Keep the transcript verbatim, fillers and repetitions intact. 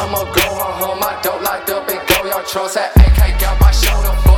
I'ma go home, I don't like the big go, y'all trolls. That A K got my shoulder full.